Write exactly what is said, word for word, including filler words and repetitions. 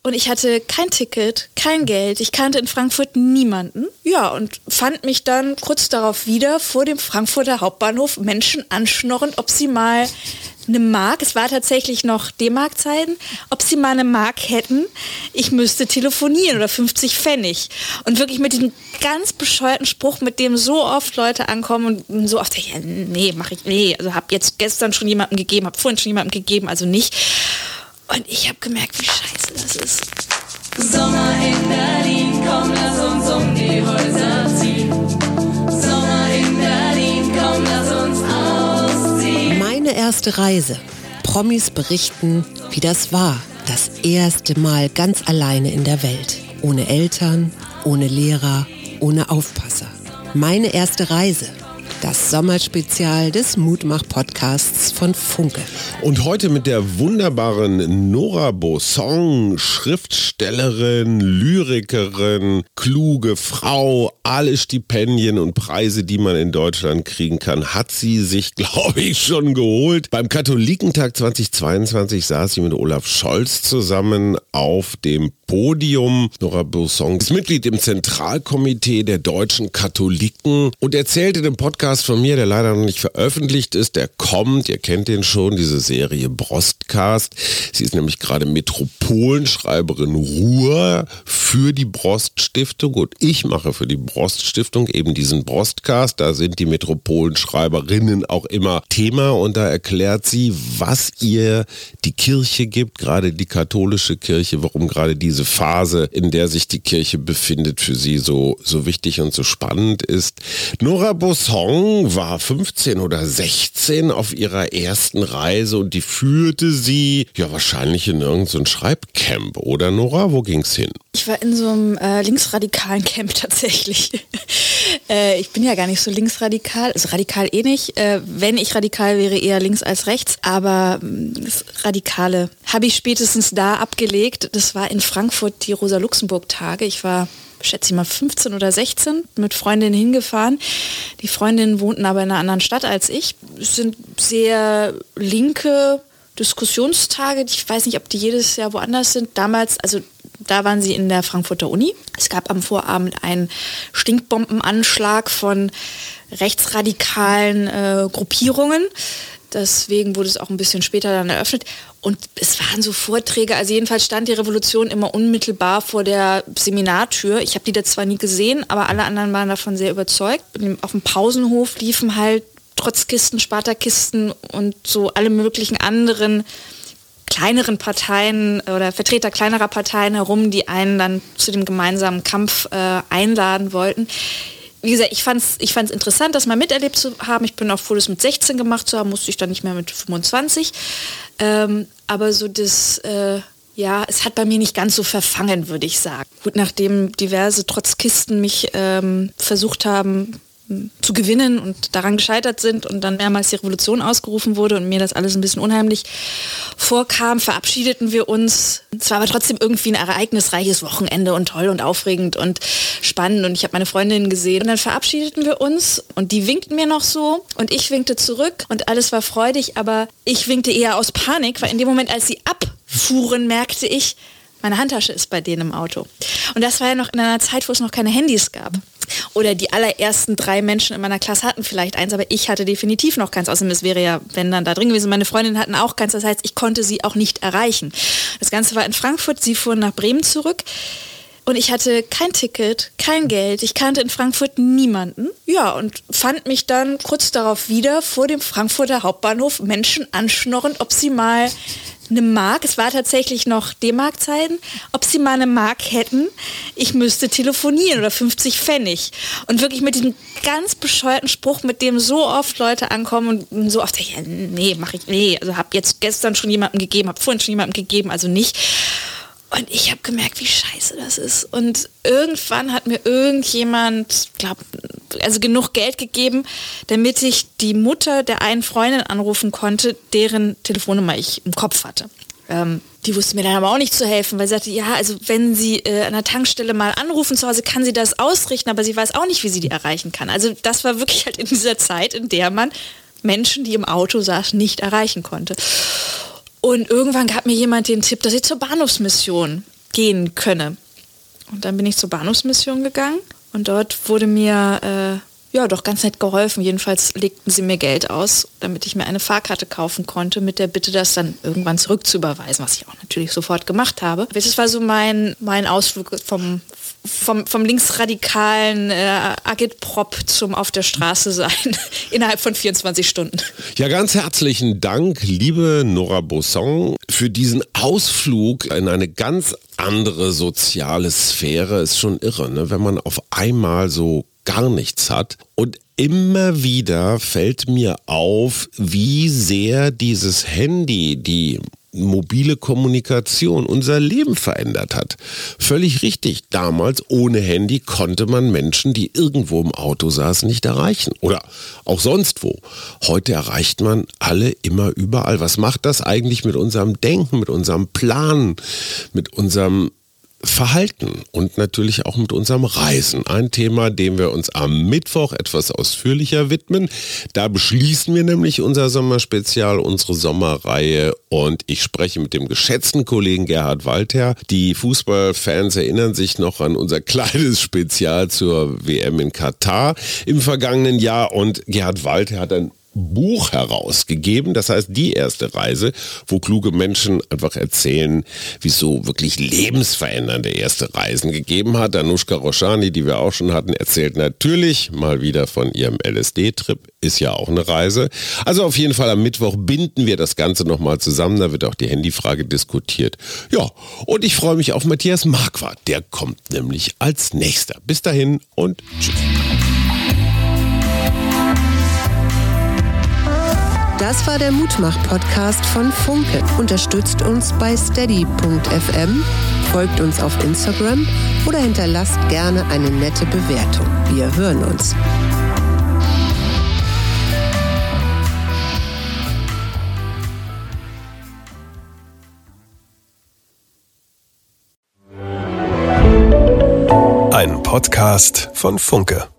Und ich hatte kein Ticket, kein Geld. Ich kannte in Frankfurt niemanden. Ja, und fand mich dann kurz darauf wieder vor dem Frankfurter Hauptbahnhof Menschen anschnorrend, ob sie mal eine Mark, es war tatsächlich noch D-Mark-Zeiten, ob sie mal eine Mark hätten, ich müsste telefonieren oder fünfzig Pfennig. Und wirklich mit diesem ganz bescheuerten Spruch, mit dem so oft Leute ankommen und so oft, ja, nee, mach ich, nee, also hab jetzt gestern schon jemandem gegeben, hab vorhin schon jemandem gegeben, also nicht. Und ich habe gemerkt, wie scheiße das ist. Sommer in Berlin, komm, lass uns um die Häuser ziehen. Sommer in Berlin, komm, lass uns ausziehen. Meine erste Reise. Promis berichten, wie das war. Das erste Mal ganz alleine in der Welt. Ohne Eltern, ohne Lehrer, ohne Aufpasser. Meine erste Reise. Das Sommerspezial des Mutmach-Podcasts von Funke. Und heute mit der wunderbaren Nora Bosson, Schriftstellerin, Lyrikerin, kluge Frau, alle Stipendien und Preise, die man in Deutschland kriegen kann, hat sie sich, glaube ich, schon geholt. Beim Katholikentag zweitausendzweiundzwanzig saß sie mit Olaf Scholz zusammen auf dem Podium. Nora Bosson ist Mitglied im Zentralkomitee der deutschen Katholiken und erzählt in dem Podcast von mir, der leider noch nicht veröffentlicht ist, der kommt, ihr kennt den schon, diese Serie Brostcast. Sie ist nämlich gerade Metropolenschreiberin Ruhr für die Brost-Stiftung und ich mache für die Brost-Stiftung eben diesen Brostcast. Da sind die Metropolenschreiberinnen auch immer Thema und da erklärt sie, was ihr die Kirche gibt, gerade die katholische Kirche, warum gerade diese Phase, in der sich die Kirche befindet, für sie so, so wichtig und so spannend ist. Nora Bosson war fünfzehn oder sechzehn auf ihrer ersten Reise und die führte sie ja wahrscheinlich in irgendein so Schreibcamp, oder Nora? Wo ging's hin? Ich war in so einem äh, linksradikalen Camp tatsächlich. äh, ich bin ja gar nicht so linksradikal, also radikal eh nicht. Äh, wenn ich radikal wäre, eher links als rechts. Aber mh, das Radikale habe ich spätestens da abgelegt. Das war in Frankfurt die Rosa-Luxemburg-Tage. Ich war, schätze ich mal, fünfzehn oder sechzehn mit Freundinnen hingefahren. Die Freundinnen wohnten aber in einer anderen Stadt als ich. Es sind sehr linke Diskussionstage. Ich weiß nicht, ob die jedes Jahr woanders sind. Damals, also da waren sie in der Frankfurter Uni. Es gab am Vorabend einen Stinkbombenanschlag von rechtsradikalen äh, Gruppierungen. Deswegen wurde es auch ein bisschen später dann eröffnet. Und es waren so Vorträge, also jedenfalls stand die Revolution immer unmittelbar vor der Seminartür. Ich habe die da zwar nie gesehen, aber alle anderen waren davon sehr überzeugt. Auf dem Pausenhof liefen halt Trotzkisten, Spartakisten und so alle möglichen anderen kleineren Parteien oder Vertreter kleinerer Parteien herum, die einen dann zu dem gemeinsamen Kampf äh, einladen wollten. Wie gesagt, ich fand es ich fand's interessant, das mal miterlebt zu haben. Ich bin auch froh, das mit sechzehn gemacht zu haben, musste ich dann nicht mehr mit fünfundzwanzig. Ähm, aber so das, äh, ja, es hat bei mir nicht ganz so verfangen, würde ich sagen. Gut, nachdem diverse Trotzkisten mich ähm, versucht haben zu gewinnen und daran gescheitert sind und dann mehrmals die Revolution ausgerufen wurde und mir das alles ein bisschen unheimlich vorkam, verabschiedeten wir uns. Es war aber trotzdem irgendwie ein ereignisreiches Wochenende und toll und aufregend und spannend und ich habe meine Freundin gesehen und dann verabschiedeten wir uns und die winkten mir noch so und ich winkte zurück und alles war freudig, aber ich winkte eher aus Panik, weil in dem Moment, als sie abfuhren, merkte ich, meine Handtasche ist bei denen im Auto. Und das war ja noch in einer Zeit, wo es noch keine Handys gab. Oder die allerersten drei Menschen in meiner Klasse hatten vielleicht eins, aber ich hatte definitiv noch keins. Außerdem, es wäre ja, wenn dann da drin gewesen, meine Freundinnen hatten auch keins. Das heißt, ich konnte sie auch nicht erreichen. Das Ganze war in Frankfurt, sie fuhren nach Bremen zurück. Und ich hatte kein Ticket, kein Geld. Ich kannte in Frankfurt niemanden. Ja, und fand mich dann kurz darauf wieder vor dem Frankfurter Hauptbahnhof Menschen anschnorrend, ob sie mal eine Mark, es war tatsächlich noch D-Mark-Zeiten, ob sie mal eine Mark hätten, ich müsste telefonieren oder fünfzig Pfennig. Und wirklich mit diesem ganz bescheuerten Spruch, mit dem so oft Leute ankommen und so oft, ja, nee, mach ich, nee, also hab jetzt gestern schon jemandem gegeben, hab vorhin schon jemandem gegeben, also nicht. Und ich habe gemerkt, wie scheiße das ist. Und irgendwann hat mir irgendjemand, glaub, also genug Geld gegeben, damit ich die Mutter der einen Freundin anrufen konnte, deren Telefonnummer ich im Kopf hatte. Ähm, die wusste mir dann aber auch nicht zu helfen, weil sie sagte, ja, also wenn sie äh, an der Tankstelle mal anrufen zu Hause, kann sie das ausrichten, aber sie weiß auch nicht, wie sie die erreichen kann. Also das war wirklich halt in dieser Zeit, in der man Menschen, die im Auto saßen, nicht erreichen konnte. Und irgendwann gab mir jemand den Tipp, dass ich zur Bahnhofsmission gehen könne. Und dann bin ich zur Bahnhofsmission gegangen und dort wurde mir äh, ja doch ganz nett geholfen. Jedenfalls legten sie mir Geld aus, damit ich mir eine Fahrkarte kaufen konnte, mit der Bitte, das dann irgendwann zurückzuüberweisen, was ich auch natürlich sofort gemacht habe. Das war so mein, mein Ausflug vom, vom, vom linksradikalen äh, Agitprop zum Auf der Straße sein innerhalb von vierundzwanzig Stunden. Ja, ganz herzlichen Dank, liebe Nora Bosson, für diesen Ausflug in eine ganz andere soziale Sphäre. Ist schon irre, ne? Wenn man auf einmal so gar nichts hat. Und immer wieder fällt mir auf, wie sehr dieses Handy, die mobile Kommunikation unser Leben verändert hat. Völlig richtig. Damals ohne Handy konnte man Menschen, die irgendwo im Auto saßen, nicht erreichen. Oder auch sonst wo. Heute erreicht man alle immer überall. Was macht das eigentlich mit unserem Denken, mit unserem Planen, mit unserem Verhalten und natürlich auch mit unserem Reisen. Ein Thema, dem wir uns am Mittwoch etwas ausführlicher widmen. Da beschließen wir nämlich unser Sommerspezial, unsere Sommerreihe, und ich spreche mit dem geschätzten Kollegen Gerhard Walther. Die Fußballfans erinnern sich noch an unser kleines Spezial zur W M in Katar im vergangenen Jahr, und Gerhard Walther hat ein Buch herausgegeben, das heißt Die erste Reise, wo kluge Menschen einfach erzählen, wie es so wirklich lebensverändernde erste Reisen gegeben hat. Anushka Roshani, die wir auch schon hatten, erzählt natürlich mal wieder von ihrem L S D-Trip, ist ja auch eine Reise. Also auf jeden Fall am Mittwoch binden wir das Ganze nochmal zusammen, da wird auch die Handyfrage diskutiert. Ja, und ich freue mich auf Matthias Marquardt, der kommt nämlich als nächster. Bis dahin und tschüss. Das war der Mutmach-Podcast von Funke. Unterstützt uns bei steady punkt f m, folgt uns auf Instagram oder hinterlasst gerne eine nette Bewertung. Wir hören uns. Ein Podcast von Funke.